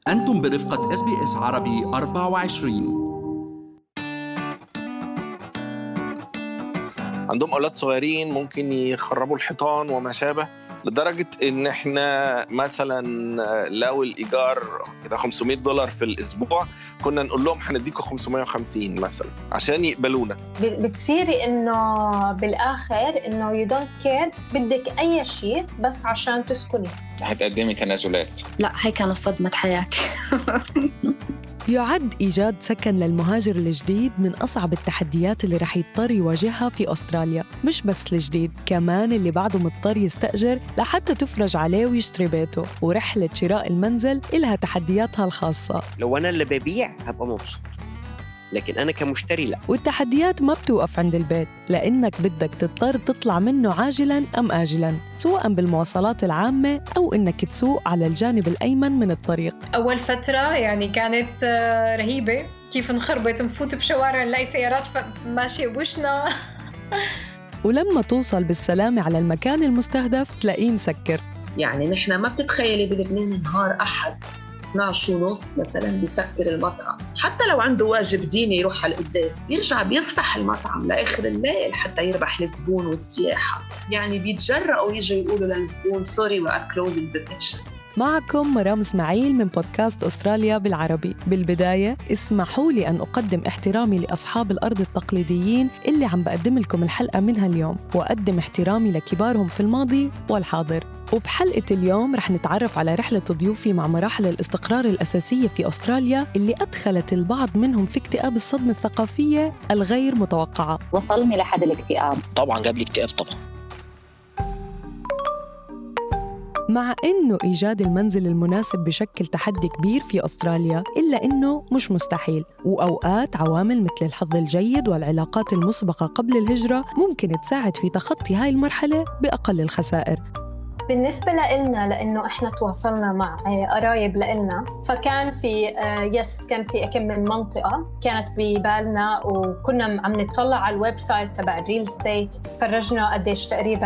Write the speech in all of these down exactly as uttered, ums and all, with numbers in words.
أنتم برفقة إس بي إس عربي أربعة وعشرين. عندهم أولاد صغيرين ممكن يخربوا الحيطان وما شابه، لدرجة إن إحنا مثلا لو الإيجار كده خمسمائة دولار في الأسبوع كنا نقول لهم هنديكوا خمسمائة وخمسين مثلا عشان يقبلونا. بتصيري إنه بالآخر إنه you don't care، بدك أي شيء بس عشان تسكني. هتقدمي تنازلات. لا، هي كانت صدمة حياتي. يعد إيجاد سكن للمهاجر الجديد من أصعب التحديات اللي رح يضطر يواجهها في أستراليا. مش بس الجديد، كمان اللي بعده مضطر يستأجر لحتى تفرج عليه ويشتري بيته. ورحلة شراء المنزل إلها تحدياتها الخاصة. لو أنا اللي ببيع هبقى مبسوط، لكن أنا كمشتري لا. والتحديات ما بتوقف عند البيت، لأنك بدك تضطر تطلع منه عاجلاً أم آجلاً، سواء بالمواصلات العامة أو إنك تسوق على الجانب الأيمن من الطريق. أول فترة يعني كانت رهيبة، كيف نخربط نفوت بشوارع نلاقي سيارات ماشية بوشنا. ولما توصل بالسلامة على المكان المستهدف تلاقيه مسكر. يعني نحن ما بتتخيلي بلبنان نهار أحد اثنعش ونص مثلا بيسكر المطعم، حتى لو عنده واجب ديني يروح على القداس بيرجع بيفتح المطعم لآخر الليل حتى يربح الزبون والسياحة. يعني بيتجرأوا يجوا يقولوا للزبون sorry we are closing the kitchen. معكم مرام اسماعيل من بودكاست أستراليا بالعربي. بالبداية اسمحوا لي أن أقدم احترامي لأصحاب الأرض التقليديين اللي عم بقدم لكم الحلقة منها اليوم، وأقدم احترامي لكبارهم في الماضي والحاضر. وبحلقة اليوم رح نتعرف على رحلة ضيوفي مع مراحل الاستقرار الأساسية في أستراليا اللي أدخلت البعض منهم في اكتئاب الصدمة الثقافية الغير متوقعة. وصلني لحد الاكتئاب. طبعاً جاب لي اكتئاب طبعاً. مع إنه إيجاد المنزل المناسب بشكل تحدي كبير في أستراليا، إلا إنه مش مستحيل، وأوقات عوامل مثل الحظ الجيد والعلاقات المسبقة قبل الهجرة ممكن تساعد في تخطي هاي المرحلة بأقل الخسائر. بالنسبة لنا لأنه إحنا تواصلنا مع قرايب لنا، فكان في يس كان في كم من منطقة كانت ببالنا، وكنا عم نطلع على الويب سايت تبع الريل ستيت، فرجنا قديش تقريبا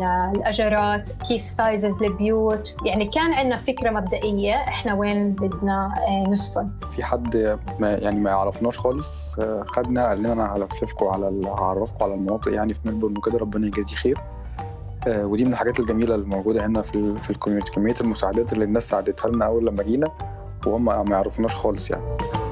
الأجرات، كيف سايز البيوت، يعني كان عندنا فكرة مبدئية إحنا وين بدنا نسكن. في حد ما يعني ما يعرفناش خالص خدنا قال لنا أنا هلففكم على هعرفكم على المناطق يعني في ملبورن وكده، ربنا يجازيه خير. ودي من الحاجات الجميلة اللي موجودة هنا في في الكوميونتي، كمية المساعدات اللي الناس ساعدتها لنا أول لما جينا وهم ما يعرفوناش خالص يعني.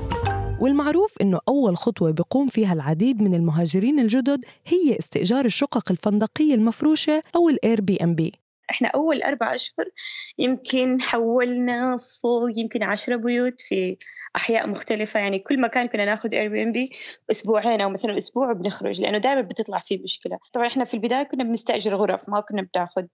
والمعروف إنه أول خطوة بيقوم فيها العديد من المهاجرين الجدد هي استئجار الشقق الفندقية المفروشة أو الإير بي إم بي. إحنا أول أربع أشهر يمكن حولنا فوق يمكن عشرة بيوت في أحياء مختلفة، يعني كل مكان كنا ناخد إير بي إم بي أسبوعين أو مثلا أسبوع وبنخرج، لأنه دائما بتطلع فيه مشكلة. طبعا إحنا في البداية كنا بنستأجر غرف، ما كنا بناخد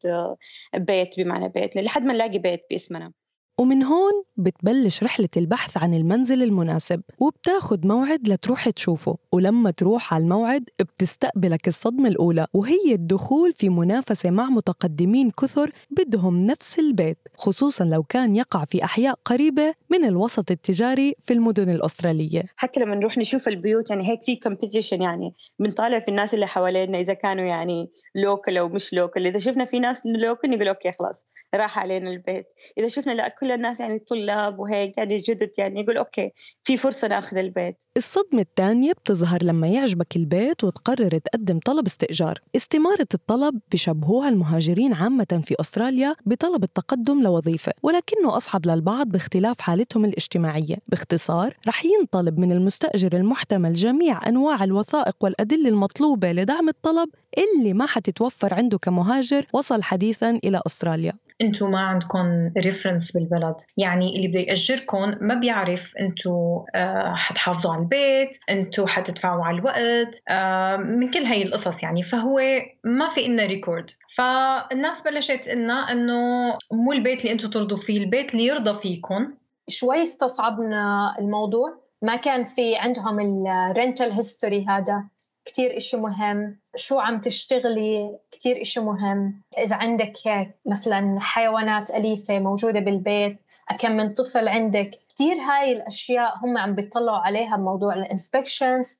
بيت بمعنى بيت لحد ما نلاقي بيت باسمنا. ومن هون بتبلش رحلة البحث عن المنزل المناسب، وبتاخد موعد لتروح تشوفه. ولما تروح على الموعد بتستقبلك الصدمة الأولى، وهي الدخول في منافسة مع متقدمين كثر بدهم نفس البيت، خصوصاً لو كان يقع في أحياء قريبة من الوسط التجاري في المدن الأسترالية. حتى لما نروح نشوف البيوت يعني هيك في كومبيتيشن، يعني بنطالع في الناس اللي حوالينا إذا كانوا يعني لوكال أو مش لوكال. إذا شفنا في ناس لوكال نقول أوكي خلاص راح علينا البيت، إذا شفنا لا كل الناس يعني طلاب وهيك يعني جدد يعني يقول أوكي في فرصة نأخذ البيت. الصدمة الثانية بتظهر لما يعجبك البيت وتقرر تقدم طلب استئجار. استمارة الطلب بشبهوها المهاجرين عامة في أستراليا بطلب التقدم لوظيفة، ولكنه أصعب للبعض باختلاف حالتهم الاجتماعية. باختصار رح ينطلب من المستأجر المحتمل جميع أنواع الوثائق والأدلة المطلوبة لدعم الطلب اللي ما حتتوفر عنده كمهاجر وصل حديثاً إلى أستراليا. انتو ما عندكم ريفرنس بالبلد، يعني اللي بده يأجركم ما بيعرف انتو آه حتحافظوا على البيت، انتو حتدفعوا على الوقت، آه من كل هاي القصص يعني، فهو ما في إلنا ريكورد. فالناس بلشت إلنا إنه مو البيت اللي انتو ترضوا فيه، البيت اللي يرضى فيكم. شوي استصعبنا الموضوع، ما كان في عندهم الرنتال هيستوري، هذا كتير إشي مهم. شو عم تشتغلي كتير إشي مهم. إذا عندك مثلا حيوانات أليفة موجودة بالبيت، أكم من طفل عندك، كتير هاي الأشياء هم عم بيطلعوا عليها بموضوع الانسبكشنز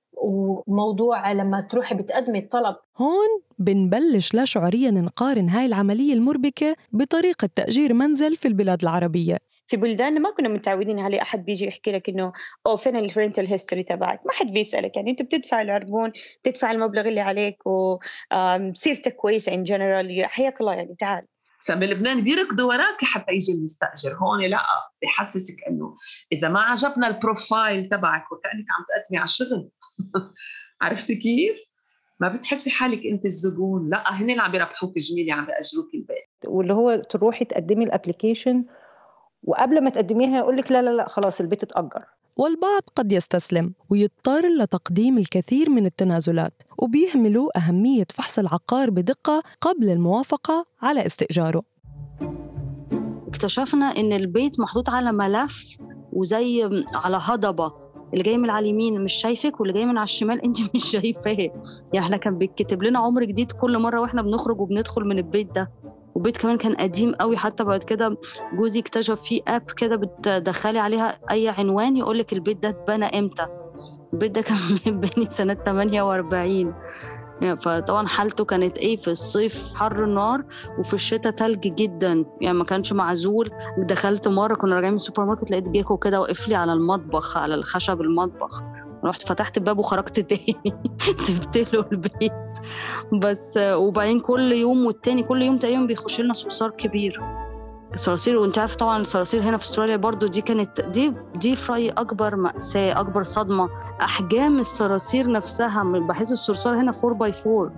وموضوع لما تروحي بتقدمي الطلب. هون بنبلش لا شعوريا نقارن هاي العملية المربكة بطريقة تأجير منزل في البلاد العربية. في بلداننا ما كنا متعودين عليه. أحد بيجي يحكي لك إنه أو فين الفرنتال هيستوري تبعك، ما حد بيسألك. يعني أنت بتدفع العربون، تدفع المبلغ اللي عليك، وسيرتك كويسة إن جنرال، حياك الله يعني تعال. بلبنان بيركضوا وراك حتى يجي المستأجر. هون لا، بيحسسك إنه إذا ما عجبنا البروفايل تبعك وكأنك عم تقدمي على شغل. عرفتي كيف؟ ما بتحسي حالك أنت الزبون، لا هن اللي عم بيربحوك جميلة، عم بيأجروك البيت. واللي هو تروحي تقدمي الابليكيشن وقبل ما تقدميها يقولك لا لا لا خلاص البيت اتأجر. والبعض قد يستسلم ويضطر لتقديم الكثير من التنازلات، وبيهملوا أهمية فحص العقار بدقة قبل الموافقة على استئجاره. اكتشفنا إن البيت محطوط على ملف وزي على هضبة، اللي جاي من على اليمين مش شايفك واللي جاي من على الشمال انت مش شايفاه. يعني احنا كان بيتكتب لنا عمر جديد كل مرة واحنا بنخرج وبندخل من البيت ده. وبيت كمان كان قديم قوي، حتى بعد كده جوزي اكتشف فيه اب كده بتدخلي عليها اي عنوان يقولك البيت ده اتبنى امتى. البيت ده كان مبني سنة ثمانية وأربعين. يعني فطبعا حالته كانت ايه، في الصيف حر النار وفي الشتاء تلج جدا، يعني ما كانش معزول. دخلت مرة كنا راجعين من السوبر ماركت لقيت جيكو كده وقف لي على المطبخ، على الخشب المطبخ. رحت فتحت الباب وخرجت تاني سبت له البيت بس. وبعدين كل يوم والتاني كل يوم تقريبا بيخش لنا صرصار كبير. الصراصير، وانت عارف طبعا الصراصير هنا في استراليا برضو دي كانت دي دي في رأيي اكبر مأساة، اكبر صدمة. احجام الصراصير نفسها، بحس الصرصار هنا فور باي فور.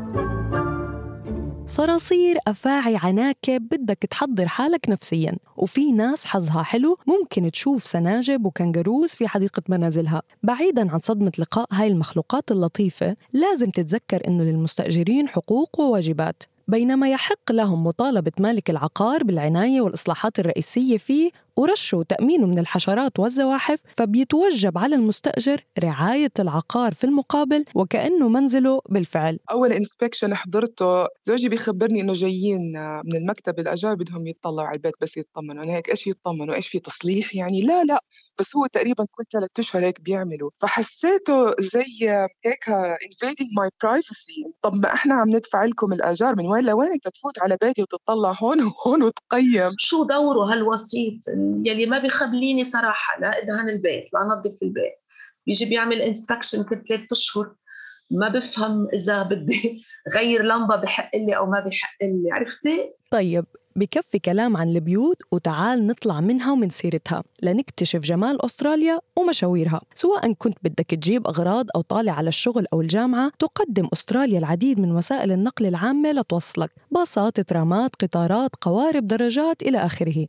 صراصير، أفاعي، عناكب، بدك تحضر حالك نفسياً. وفي ناس حظها حلو ممكن تشوف سناجب وكنجروز في حديقة منازلها. بعيداً عن صدمة لقاء هاي المخلوقات اللطيفة، لازم تتذكر إنه للمستأجرين حقوق وواجبات. بينما يحق لهم مطالبة مالك العقار بالعناية والإصلاحات الرئيسية فيه ورشه وتأمينه من الحشرات والزواحف، فبيتوجب على المستأجر رعاية العقار في المقابل وكأنه منزله بالفعل. أول إنسبكشن حضرته زوجي بيخبرني إنه جايين من المكتب الأجار بدهم يتطلعوا على البيت بس يطمنوا. أنا هيك إيش يطمنوا؟ إيش في تصليح يعني؟ لا لا، بس هو تقريبا كل ثلاث أشهر هيك بيعملوا. فحسيته زي هيك invading my privacy. طب ما إحنا عم ندفع لكم الأجار، من وين لوين أنت تفوت على بيتي وتطلع هون وهون وتقيم؟ شو دوره هالوسيط يلي ما بيخبليني صراحة لا إدهان البيت لا نظف البيت، بيجي بيعمل إنسبكشن كل ثلاثة أشهر، ما بفهم إذا بدي غير لمبة بحق لي أو ما بحق لي. عرفتي؟ طيب بكفي كلام عن البيوت وتعال نطلع منها ومن سيرتها لنكتشف جمال أستراليا ومشاويرها. سواء كنت بدك تجيب أغراض أو طالع على الشغل أو الجامعة، تقدم أستراليا العديد من وسائل النقل العامة لتوصلك، باصات، ترامات، قطارات، قوارب، دراجات إلى آخره.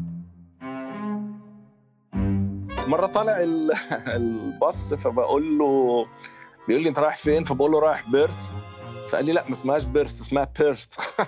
مرة طالع الباص فبقول له، بيقول لي أنت رايح فين؟ فبقول له رايح بيرث. فقال لي لا ما اسمهاش بيرث اسمها بيرث.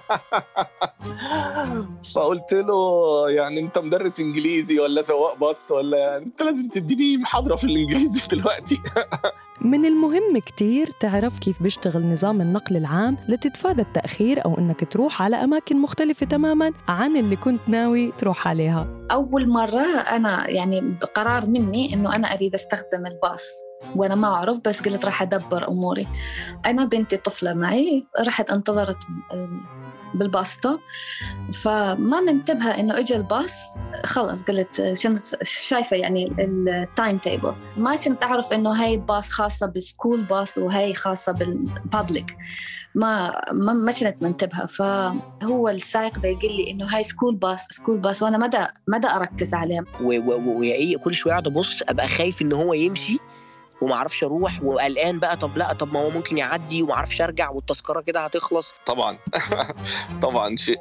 فقلت له يعني انت مدرس انجليزي ولا سواق باص ولا يعني انت لازم تديني محاضرة في الانجليزي دلوقتي. من المهم كتير تعرف كيف بيشتغل نظام النقل العام لتتفادى التأخير أو إنك تروح على أماكن مختلفة تماماً عن اللي كنت ناوي تروح عليها. أول مرة أنا يعني قرار مني إنه أنا أريد أستخدم الباص وأنا ما أعرف، بس قلت راح أدبر أموري. أنا بنتي طفلة معي، رحت انتظرت بالباسطة، فما منتبهة إنه إجا الباص. خلص قلت كنت شايفة يعني التايم تيبل، ما كنت أعرف إنه هاي الباص خاصة بالسكول باص وهاي خاصة بالبابليك، ما ما ما كنت منتبهة. فهو السائق ده يقول لي إنه هاي سكول باص سكول باص وأنا مدى مدى أركز عليه، وكل شوية قاعد أبص أبقى خايف إنه هو يمشي وما عرفش اروح وقلقان بقى. طب لا طب ما هو ممكن يعدي وما عرفش ارجع والتذكره كده هتخلص. طبعا طبعا شيء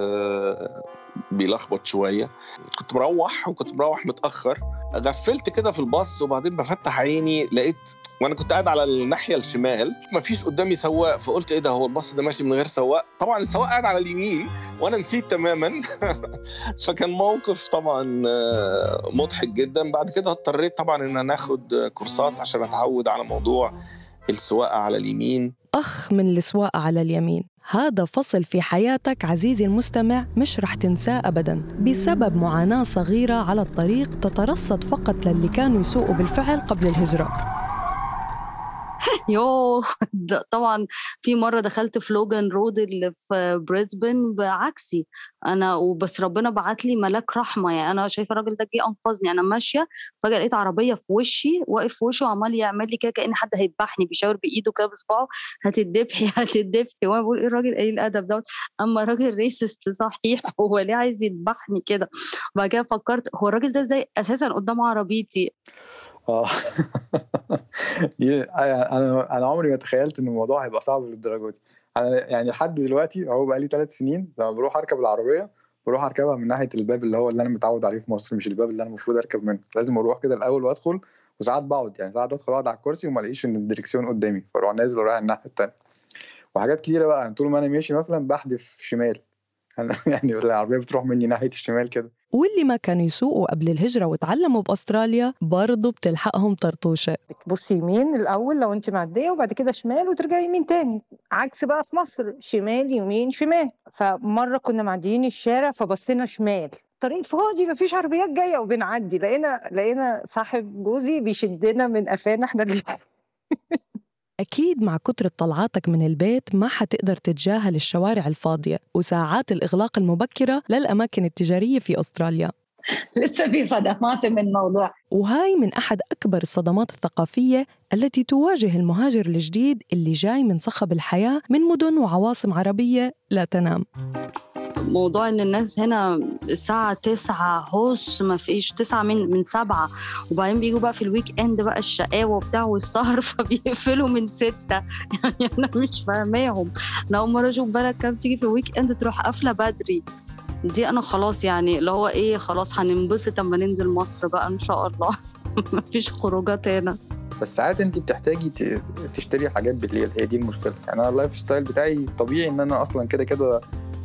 بيلخبط شويه. كنت مروح وكنت مروح متاخر، غفلت كده في الباص وبعدين بفتح عيني لقيت وانا كنت قاعد على الناحيه الشمال مفيش قدامي سواق. فقلت ايه ده، هو الباص ده ماشي من غير سواق؟ طبعا السواق قاعد على اليمين وانا نسيت تماما. فكان موقف طبعا مضحك جدا. بعد كده اضطريت طبعا ان انا اخد كورسات عشان اتعود على موضوع السواقه على اليمين. اخ من السواقه على اليمين، هذا فصل في حياتك عزيزي المستمع مش رح تنساه أبداً، بسبب معاناة صغيرة على الطريق تترصد فقط للي كانوا يسوقوا بالفعل قبل الهجرة. يوه طبعا في مرة دخلت في لوغان رود اللي في بريسبن بعكسي أنا، وبس ربنا بعت لي ملاك رحمة. يعني أنا شايفة الراجل ده جه أنقذني، أنا ماشية فجأة لقيت عربية في وشي، واقف في وشه وعمال يعمل لي كده كأن حد هيذبحني، بيشاور بإيده كده بصباعه هتذبحي هتذبحي، وأنا بقول إيه الراجل قليل الأدب دوت، أما راجل ريسست صحيح، هو ليه عايز يذبحني كده؟ بعد كده فكرت هو الراجل ده ازاي أساسا قدام عربيتي. اه انا انا عمري ما تخيلت ان الموضوع هيبقى صعب للدرجه دي. انا يعني لحد دلوقتي اهو بقى لي ثلاث سنين لما بروح اركب العربيه بروح اركبها من ناحيه الباب اللي هو اللي انا متعود عليه في مصر، مش الباب اللي انا المفروض اركب منه. لازم اروح كده الاول وادخل، وساعات بقعد يعني ساعات ادخل اقعد على الكرسي وما الاقيش ان الدركسيون قدامي، فاروح نازل ورايح الناحيه الثانيه. وحاجات كتيره بقى طول ما انا ماشي مثلا بحدف شمال يعني العربيه بتروح مني ناحيه الشمال كده. واللي ما كانوا يسوقوا قبل الهجرة وتعلموا بأستراليا برضو بتلحقهم طرطوشة. بتبصي يمين الأول لو أنت معدية، وبعد كده شمال وترجعي يمين تاني، عكس بقى في مصر شمال يمين شمال. فمرة كنا معديين الشارع فبصينا شمال، طريق فاضي مفيش عربيات جاية وبنعدي، لقينا لقينا صاحب جوزي بيشدنا من قفانا احنا اللي أكيد مع كتر طلعاتك من البيت ما حتقدر تتجاهل الشوارع الفاضية وساعات الإغلاق المبكرة للأماكن التجارية في أستراليا. لسه في صدمات من الموضوع، وهاي من أحد أكبر الصدمات الثقافية التي تواجه المهاجر الجديد اللي جاي من صخب الحياة من مدن وعواصم عربية لا تنام. موضوع ان الناس هنا الساعة تسعة هوس ما فيش تسعة من من سبعة، وبعدين بيجوا بقى في الويك اند بقى الشقاوة وبتاع والسهر فبيقفلوا من ستة. يعني انا مش فاهماهم. انا اول مرة اشوف بلد كام تيجي في الويك اند تروح قافلة بدري. دي انا خلاص يعني اللي هو ايه خلاص هننبسط اما ننزل مصر بقى ان شاء الله. ما فيش خروجات هنا. بس ساعات انت بتحتاجي تشتري حاجات بالليل، هي دي المشكلة. يعني انا اللايف ستايل بتاعي طبيعي ان انا اصلا كده كده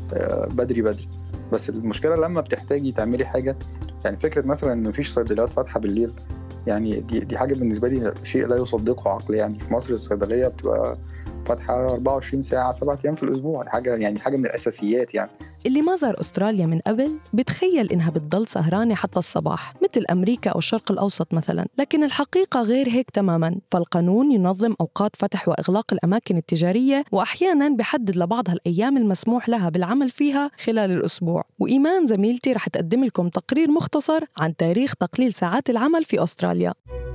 بدري بدري، بس المشكلة لما بتحتاجي تعملي حاجة، يعني فكرة مثلا ان مفيش صيدليات فاتحة بالليل، يعني دي دي حاجة بالنسبة لي شيء لا يصدقه عقلي. يعني في مصر الصيدلية بتبقى فاتحة أربعة وعشرين ساعة سبعة أيام في الأسبوع، حاجة يعني حاجة من الأساسيات. يعني اللي ما زار أستراليا من قبل بتخيل إنها بتضل سهرانة حتى الصباح مثل أمريكا أو الشرق الأوسط مثلا، لكن الحقيقة غير هيك تماما. فالقانون ينظم أوقات فتح وإغلاق الأماكن التجارية، وأحيانا بحدد لبعضها الأيام المسموح لها بالعمل فيها خلال الأسبوع. وإيمان زميلتي رح تقدم لكم تقرير مختصر عن تاريخ تقليل ساعات العمل في أستراليا.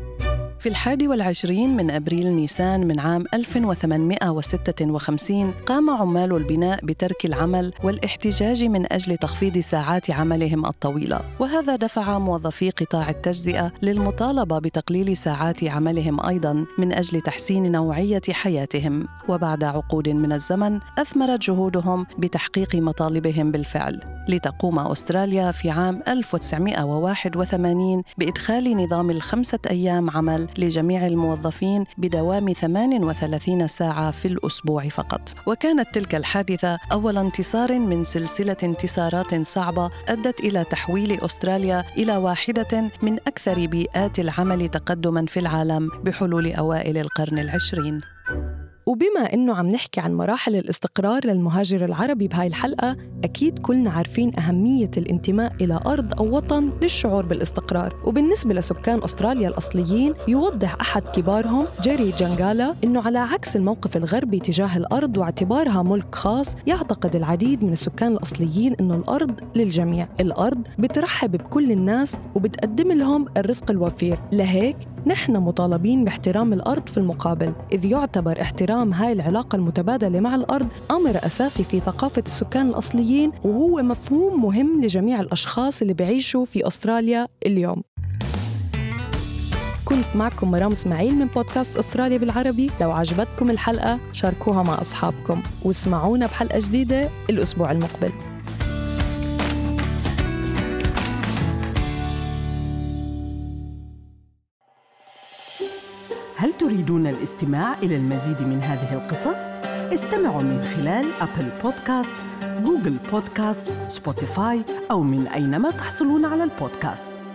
في الحادي والعشرين من أبريل نيسان من عام ألف وثمانمائة وستة وخمسين قام عمال البناء بترك العمل والاحتجاج من أجل تخفيض ساعات عملهم الطويلة، وهذا دفع موظفي قطاع التجزئة للمطالبة بتقليل ساعات عملهم أيضاً من أجل تحسين نوعية حياتهم. وبعد عقود من الزمن أثمرت جهودهم بتحقيق مطالبهم بالفعل، لتقوم أستراليا في عام ألف وتسعمائة وواحد وثمانين بإدخال نظام الخمسة أيام عمل لجميع الموظفين بدوام ثمان وثلاثين ساعة في الأسبوع فقط. وكانت تلك الحادثة أول انتصار من سلسلة انتصارات صعبة أدت إلى تحويل أستراليا إلى واحدة من أكثر بيئات العمل تقدماً في العالم بحلول أوائل القرن العشرين. وبما إنه عم نحكي عن مراحل الاستقرار للمهاجر العربي بهاي الحلقة، أكيد كلنا عارفين أهمية الانتماء إلى أرض أو وطن للشعور بالاستقرار. وبالنسبة لسكان أستراليا الأصليين يوضح أحد كبارهم جيري جانغالا إنه على عكس الموقف الغربي تجاه الأرض واعتبارها ملك خاص، يعتقد العديد من السكان الأصليين إنه الأرض للجميع. الأرض بترحب بكل الناس وبتقدم لهم الرزق الوفير، لهيك نحن مطالبين باحترام الأرض في المقابل، إذ يعتبر احترام هاي العلاقة المتبادلة مع الأرض أمر أساسي في ثقافة السكان الأصليين، وهو مفهوم مهم لجميع الأشخاص اللي بيعيشوا في أستراليا اليوم. كنت معكم مرام اسماعيل من بودكاست أستراليا بالعربي. لو عجبتكم الحلقة شاركوها مع أصحابكم، واسمعونا بحلقة جديدة الأسبوع المقبل. هل تريدون الاستماع إلى المزيد من هذه القصص؟ استمعوا من خلال أبل بودكاست، جوجل بودكاست، سبوتيفاي أو من أينما تحصلون على البودكاست.